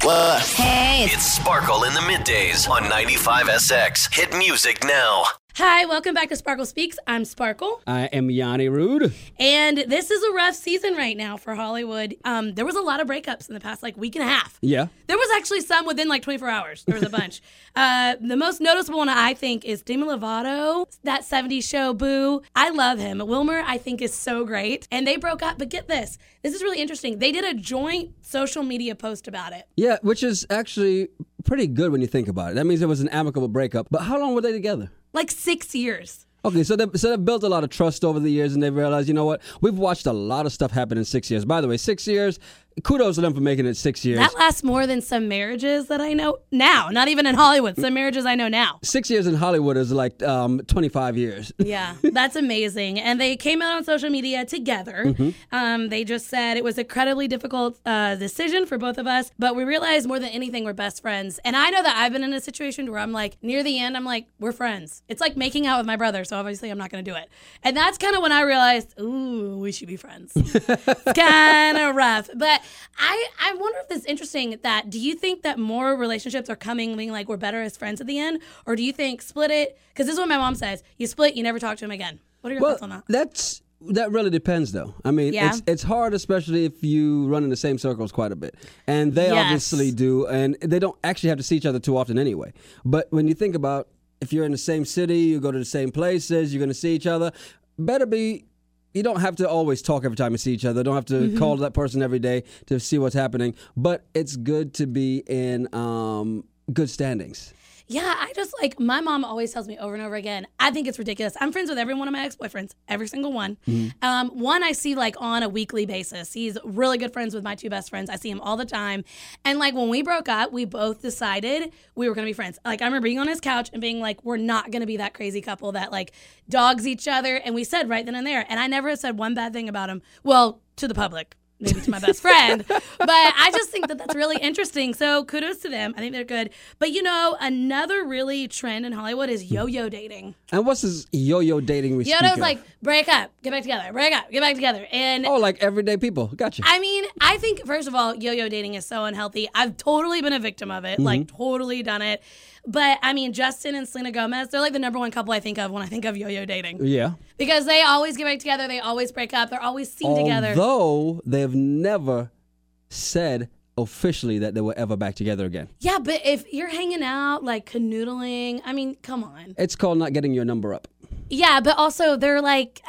What? Hey, It's Sparkle in the Middays on 95SX. Hit music now. Hi, welcome back to Sparkle Speaks. I'm Sparkle. I am Yanni Rude. And this is a rough season right now for Hollywood. There was a lot of breakups in the past week and a half. Yeah. There was actually some within 24 hours. There was a bunch. The most noticeable one, I think, is Demi Lovato, that 70s show, Boo. I love him. Wilmer, I think, is so great. And they broke up, but get this. This is really interesting. They did a joint social media post about it. Yeah, which is actually pretty good when you think about it. That means it was an amicable breakup. But how long were they together? 6 years. Okay, so they've built a lot of trust over the years, and they've realized, you know what? We've watched a lot of stuff happen in 6 years. By the way, 6 years, kudos to them for making it 6 years. That lasts more than some marriages that I know now. Not even in Hollywood. Some marriages I know now. 6 years in Hollywood is like 25 years. Yeah, that's amazing. And they came out on social media together. They just said it was an incredibly difficult decision for both of us, but we realized more than anything we're best friends. And I know that I've been in a situation where I'm like, near the end, I'm like, we're friends. It's like making out with my brother, so obviously I'm not going to do it. And that's kind of when I realized, ooh, we should be friends. It's kind of rough. But I wonder if this is interesting that, do you think that more relationships are coming being like we're better as friends at the end? Or do you think split it? Because this is what my mom says. You split, you never talk to him again. What are your thoughts on that? That really depends, though. I mean, it's hard, especially if you run in the same circles quite a bit. And they obviously do, and they don't actually have to see each other too often anyway. But when you think about if you're in the same city, you go to the same places, you're going to see each other, you don't have to always talk every time you see each other. Don't have to call that person every day to see what's happening. But it's good to be in good standings. Yeah, I just my mom always tells me over and over again, I think it's ridiculous. I'm friends with every one of my ex-boyfriends, every single one. One I see on a weekly basis. He's really good friends with my two best friends. I see him all the time. And when we broke up, we both decided we were going to be friends. I remember being on his couch and being like, we're not going to be that crazy couple that dogs each other. And we said right then and there. And I never said one bad thing about him. Well, to the public. Maybe to my best friend. But I just think that that's really interesting. So kudos to them. I think they're good. But another really trend in Hollywood is yo-yo dating. And what's this yo-yo dating we speak of? Yo-yo's break up, get back together, break up, get back together. And everyday people. Gotcha. I mean, I think, first of all, yo-yo dating is so unhealthy. I've totally been a victim of it, totally done it. But, I mean, Justin and Selena Gomez, they're the number one couple I think of when I think of yo-yo dating. Yeah. Because they always get back together. They always break up. They're always seen together. Although they've never said officially that they were ever back together again. Yeah, but if you're hanging out, canoodling, I mean, come on. It's called not getting your number up. Yeah, but also they're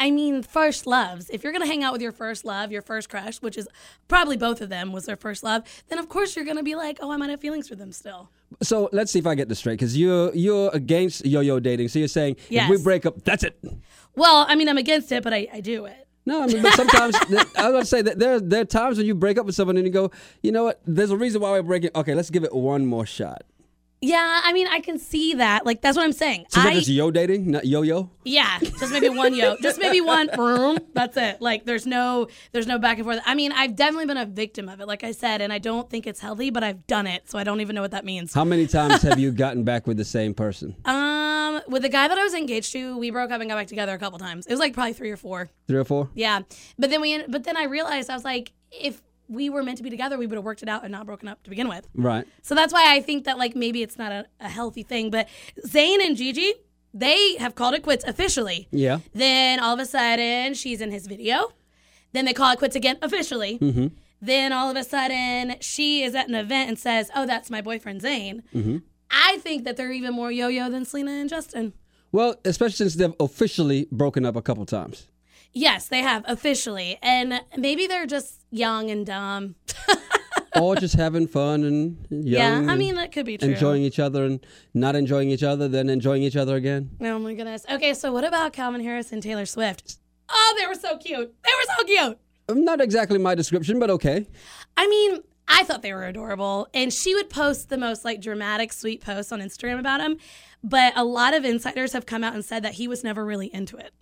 first loves. If you're going to hang out with your first love, your first crush, which is probably both of them was their first love, then of course you're going to be I might have feelings for them still. So let's see if I get this straight, because you're against yo-yo dating. So you're saying if we break up, that's it. Well, I mean, I'm against it, but I do it. No, I mean, but sometimes, I was going to say that there are times when you break up with someone and you go, you know what, there's a reason why we're breaking. Okay, let's give it one more shot. Yeah, I mean, I can see that. That's what I'm saying. So that's yo dating, not yo-yo? Yeah, just maybe one yo. Just maybe one, that's it. There's no back and forth. I mean, I've definitely been a victim of it, like I said, and I don't think it's healthy, but I've done it, so I don't even know what that means. Then How many times have you gotten back with the same person? With the guy that I was engaged to, we broke up and got back together a couple times. It was probably 3 or 4. 3 or 4? Yeah. But then I realized, I was like, if we were meant to be together, we would have worked it out and not broken up to begin with. Right. So that's why I think that maybe it's not a healthy thing. But Zayn and Gigi, they have called it quits officially. Yeah. Then all of a sudden, she's in his video. Then they call it quits again officially. Mm-hmm. Then all of a sudden, she is at an event and says, oh, that's my boyfriend Zayn. Mm-hmm. I think that they're even more yo-yo than Selena and Justin. Well, especially since they've officially broken up a couple times. Yes, they have, officially. And maybe they're just young and dumb. Or just having fun and young. Yeah, I mean, that could be true. Enjoying each other and not enjoying each other, then enjoying each other again. Oh, my goodness. Okay, so what about Calvin Harris and Taylor Swift? Oh, they were so cute. They were so cute. Not exactly my description, but okay. I mean, I thought they were adorable. And she would post the most dramatic, sweet posts on Instagram about him. But a lot of insiders have come out and said that he was never really into it.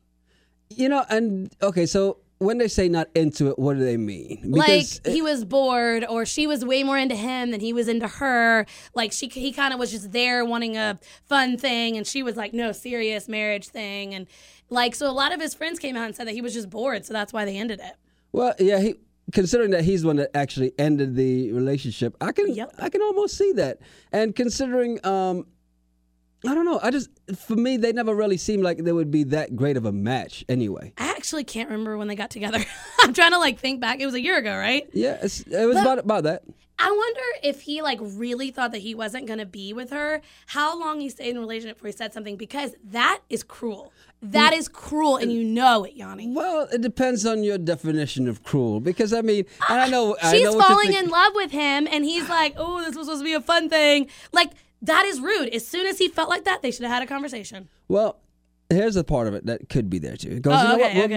And okay, so when they say not into it, what do they mean? Because he was bored, or she was way more into him than he was into her. He kind of was just there wanting a fun thing, and she was no serious marriage thing. And so a lot of his friends came out and said that he was just bored, so that's why they ended it. Well, yeah, considering that he's the one that actually ended the relationship, I can almost see that. And considering, I don't know, for me, they never really seemed like they would be that great of a match anyway. I actually can't remember when they got together. I'm trying to think back. It was a year ago, right? Yeah, it was about that. I wonder if he really thought that he wasn't going to be with her, how long he stayed in a relationship before he said something, because that is cruel. That is cruel, and you know it, Yanni. Well, it depends on your definition of cruel, because I mean, and I know she's what falling in love with him, and he's like, oh, this was supposed to be a fun thing. That is rude. As soon as he felt like that, they should have had a conversation. Well, here's a part of it that could be there too. It goes, you know what? Well,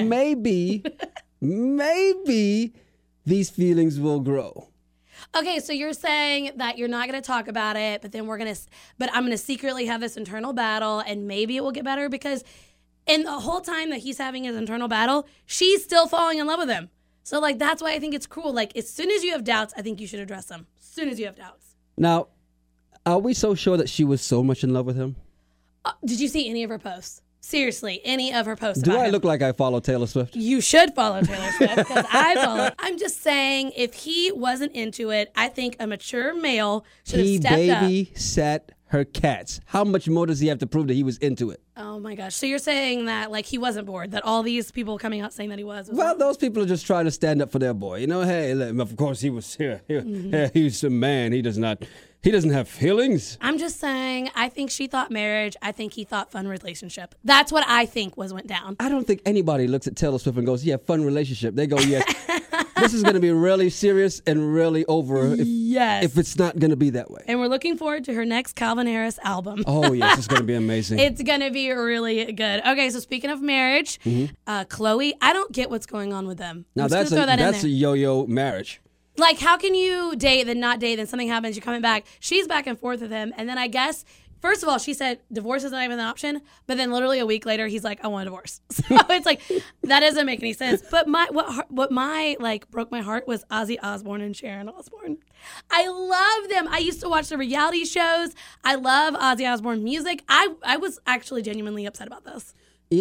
maybe these feelings will grow. Okay, so you're saying that you're not going to talk about it, but I'm going to secretly have this internal battle, and maybe it will get better, because in the whole time that he's having his internal battle, she's still falling in love with him. So that's why I think it's cruel. As soon as you have doubts, I think you should address them. As soon as you have doubts. Now, are we so sure that she was so much in love with him? Did you see any of her posts? Seriously, any of her posts? Do I look like I follow Taylor Swift? You should follow Taylor Swift, because I follow. I'm just saying, if he wasn't into it, I think a mature male should have stepped up. He babysat her cats. How much more does he have to prove that he was into it? Oh my gosh. So you're saying that he wasn't bored, that all these people coming out saying that he was well, those people are just trying to stand up for their boy. Hey, of course he was here. He's a man. He doesn't have feelings. I'm just saying, I think she thought marriage. I think he thought fun relationship. That's what I think went down. I don't think anybody looks at Taylor Swift and goes, yeah, fun relationship. They go, yes. This is going to be really serious and really over if it's not going to be that way. And we're looking forward to her next Calvin Harris album. Oh, yes. It's going to be amazing. It's going to be really good. Okay, so speaking of marriage, Chloe, I don't get what's going on with them. Now, that's a yo-yo marriage. How can you date, then not date, then something happens, you're coming back. She's back and forth with him. And then I guess, first of all, she said divorce is not even an option. But then literally a week later, he's like, I want a divorce. So it's that doesn't make any sense. But what broke my heart was Ozzy Osbourne and Sharon Osbourne. I love them. I used to watch the reality shows. I love Ozzy Osbourne music. I was actually genuinely upset about this.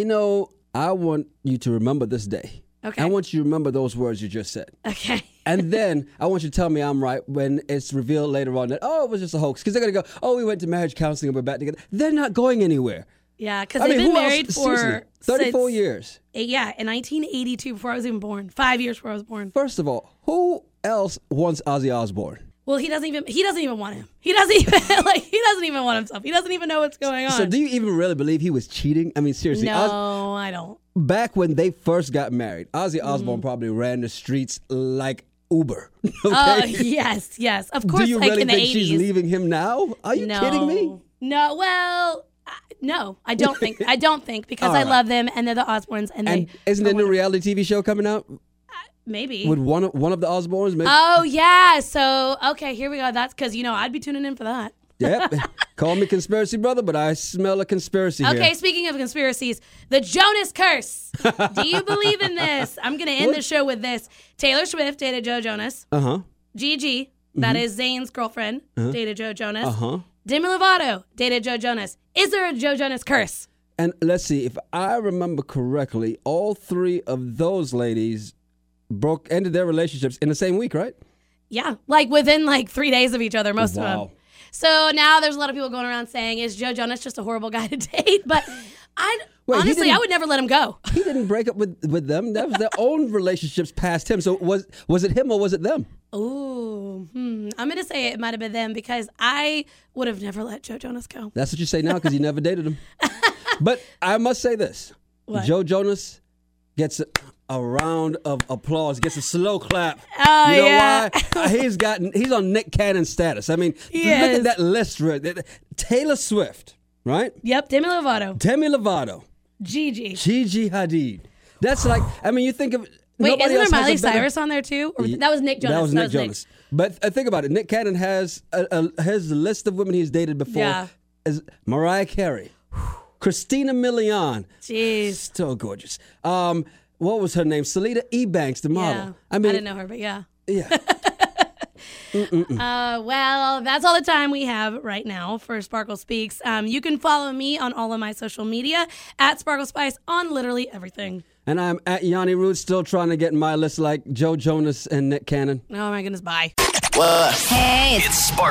I want you to remember this day. Okay. I want you to remember those words you just said. Okay. And then I want you to tell me I'm right when it's revealed later on that, it was just a hoax. Because they're going to go, we went to marriage counseling and we're back together. They're not going anywhere. Yeah, because they've been married for 34 years. Yeah, in 1982, before I was even born. 5 years before I was born. First of all, who else wants Ozzy Osbourne? Well, he doesn't even want him. He doesn't even want himself. He doesn't even know what's going on. So do you even really believe he was cheating? I mean, seriously. No, I don't. Back when they first got married, Ozzy Osbourne probably ran the streets like Uber. Okay? Oh, yes. Of course, do you really in the think 80s. She's leaving him now? Are you kidding me? No, well, no, I don't think. Because I love them and they're the Osbournes. And isn't there a new reality TV show coming out? Maybe. With one of the Osbournes? Maybe? Oh, yeah. So, okay, here we go. That's because, I'd be tuning in for that. Yep. Call me conspiracy brother, but I smell a conspiracy here. Okay, speaking of conspiracies, the Jonas curse. Do you believe in this? I'm going to end the show with this. Taylor Swift dated Joe Jonas. Gigi, that is Zayn's girlfriend, dated Joe Jonas. Demi Lovato dated Joe Jonas. Is there a Joe Jonas curse? And let's see, if I remember correctly, all three of those ladies ended their relationships in the same week, right? Yeah, within 3 days of each other, most of them. So now there's a lot of people going around saying, is Joe Jonas just a horrible guy to date? But honestly, I would never let him go. He didn't break up with them. That was their own relationships past him. So was it him or was it them? Ooh, I'm going to say it might have been them because I would have never let Joe Jonas go. That's what you say now because you never dated him. But I must say this. What? Joe Jonas gets a round of applause, gets a slow clap. Oh, you know yeah. why? He's on Nick Cannon status. I mean, look at that list. Taylor Swift, right? Yep, Demi Lovato. Gigi Hadid. That's you think of... Wait, isn't there Miley Cyrus on there too? Or that was Nick Jonas. That was Nick Jonas. But think about it. Nick Cannon has his list of women he's dated before. Is Mariah Carey, Christina Milian. Jeez. Still gorgeous. What was her name? Salida Ebanks, the model. Yeah. I didn't know her, but yeah. Yeah. Well, that's all the time we have right now for Sparkle Speaks. You can follow me on all of my social media at Sparkle Spice on literally everything. And I'm at Yanni Roots, still trying to get in my list like Joe Jonas and Nick Cannon. Oh my goodness, bye. What? Hey, it's Spark.